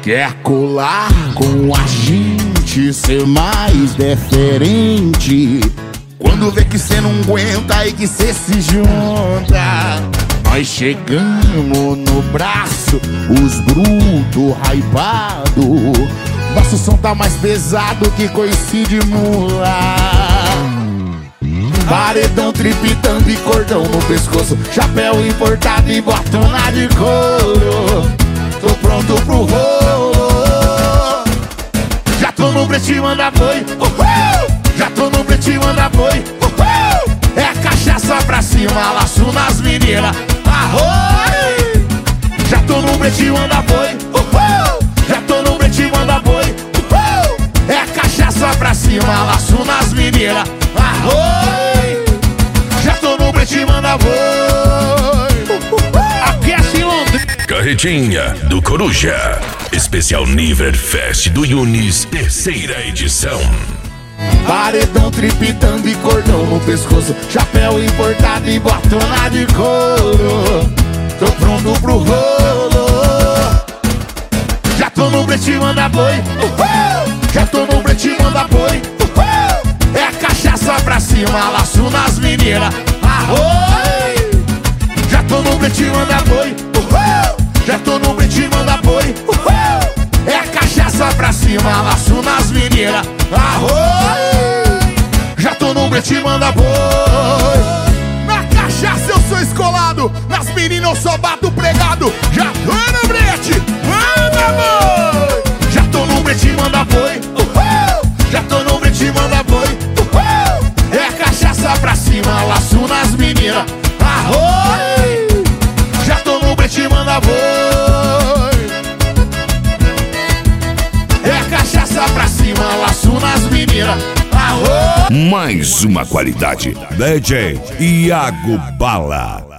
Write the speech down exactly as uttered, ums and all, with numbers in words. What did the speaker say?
Quer colar com a gente, ser mais diferente. Quando vê que cê não aguenta e que cê se junta, nós chegamos no braço, os brutos hypado. Nosso som tá mais pesado que coice de mula. Paredão, tripitando e cordão no pescoço, chapéu importado e botona de couro. Tô pronto pro rolo. Já tô no brete, manda boi. Uhul! Já tô no brete, manda boi. Uhul! É a cachaça pra cima, laço nas meninas. Arroi! Já tô no brete, manda boi. Uhul! Já tô no brete, manda boi. Uhul! É a cachaça pra cima, laço nas meninas. Arroi! Já tô no brete, manda boi. Aquece Londrina. Carretinha do Coruja, especial Niver Fest do Yunis, terceira edição. Paredão, tripitando e cordão no pescoço, chapéu importado e botona de couro. Tô pronto pro rolo. Já tô no brete, manda boi. Uhul! Já tô no brete, manda boi. Uhul! É a cachaça pra cima, laço nas meninas. Arroi! Já tô no brete, manda boi. Uhul! Já tô no brete, manda boi. Uhul! É a cachaça pra cima, laço nas meninas. Arroi! Já tô no brete, manda boi. Na cachaça eu sou escolado, nas meninas eu só bato pregado. Já tô no brete, manda boi. Já tô no brete, manda boi. Uhul! Já tô no brete, manda boi. Uhul! É a cachaça pra cima, laço nas meninas. Arroi! Já tô no brete, manda boi. É a cachaça pra cima, laço nas meninas. Arroi! Mais uma qualidade. D J Iago Bala.